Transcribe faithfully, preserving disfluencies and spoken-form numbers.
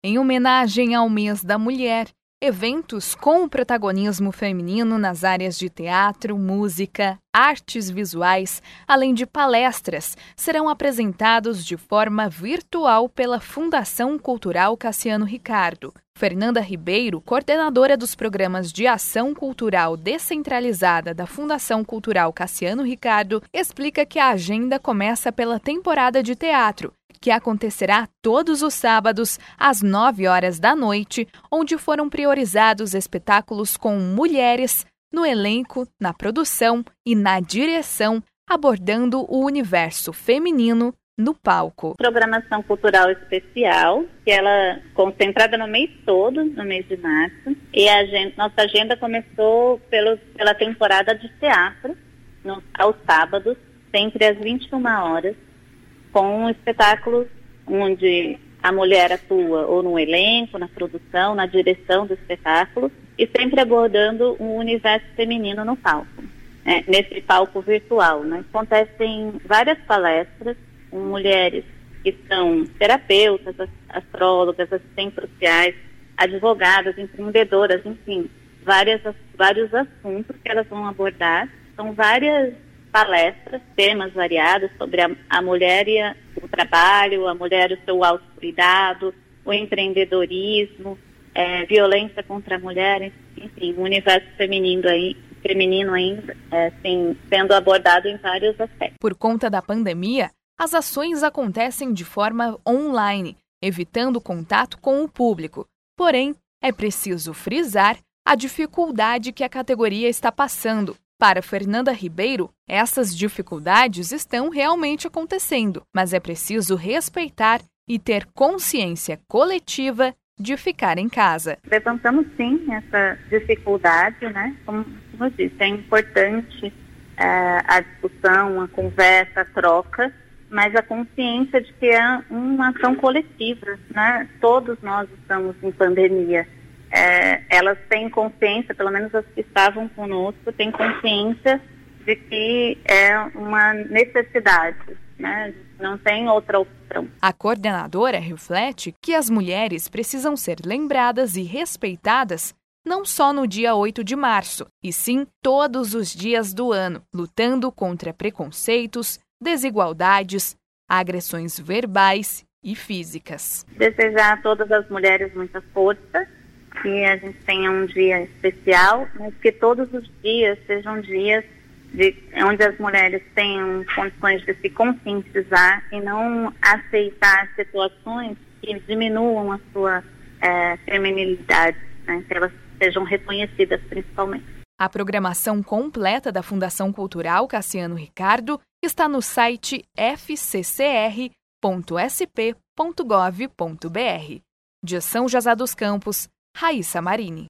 Em homenagem ao Mês da Mulher, eventos com o protagonismo feminino nas áreas de teatro, música, artes visuais, além de palestras, serão apresentados de forma virtual pela Fundação Cultural Cassiano Ricardo. Fernanda Ribeiro, coordenadora dos programas de ação cultural descentralizada da Fundação Cultural Cassiano Ricardo, explica que a agenda começa pela temporada de teatro, que acontecerá todos os sábados, às nove horas da noite, onde foram priorizados espetáculos com mulheres no elenco, na produção e na direção, abordando o universo feminino no palco. Programação cultural especial, que ela é concentrada no mês todo, no mês de março, e a agenda, nossa agenda começou pelo, pela temporada de teatro, no, aos sábados, sempre às vinte e uma horas, com um espetáculo onde a mulher atua ou no elenco, na produção, na direção do espetáculo, e sempre abordando um universo feminino no palco, né, nesse palco virtual. Né. Acontecem várias palestras com mulheres que são terapeutas, astrólogas, assistentes sociais, advogadas, empreendedoras, enfim, várias, vários assuntos que elas vão abordar. São várias palestras, temas variados sobre a, a mulher e a, o trabalho, a mulher e o seu autocuidado, o empreendedorismo, é, violência contra a mulher, enfim, o universo feminino, aí, feminino ainda é, assim, sendo abordado em vários aspectos. Por conta da pandemia, as ações acontecem de forma online, evitando contato com o público. Porém, é preciso frisar a dificuldade que a categoria está passando. Para Fernanda Ribeiro, essas dificuldades estão realmente acontecendo, mas é preciso respeitar e ter consciência coletiva de ficar em casa. Levantamos sim essa dificuldade, né? Como eu disse, é importante é, a discussão, a conversa, a troca, mas a consciência de que é uma ação coletiva, né? Todos nós estamos em pandemia. É, elas têm consciência, pelo menos as que estavam conosco, têm consciência de que é uma necessidade, né? Não tem outra opção. A coordenadora reflete que as mulheres precisam ser lembradas e respeitadas não só no dia oito de março, e sim todos os dias do ano, lutando contra preconceitos, desigualdades, agressões verbais e físicas. Desejar a todas as mulheres muita força, que a gente tenha um dia especial, mas que todos os dias sejam dias de, onde as mulheres tenham condições de se conscientizar e não aceitar situações que diminuam a sua é, feminilidade, né, que elas sejam reconhecidas principalmente. A programação completa da Fundação Cultural Cassiano Ricardo está no site f c c r ponto s p ponto gov ponto b r. De São José dos Campos, Raíssa Marini.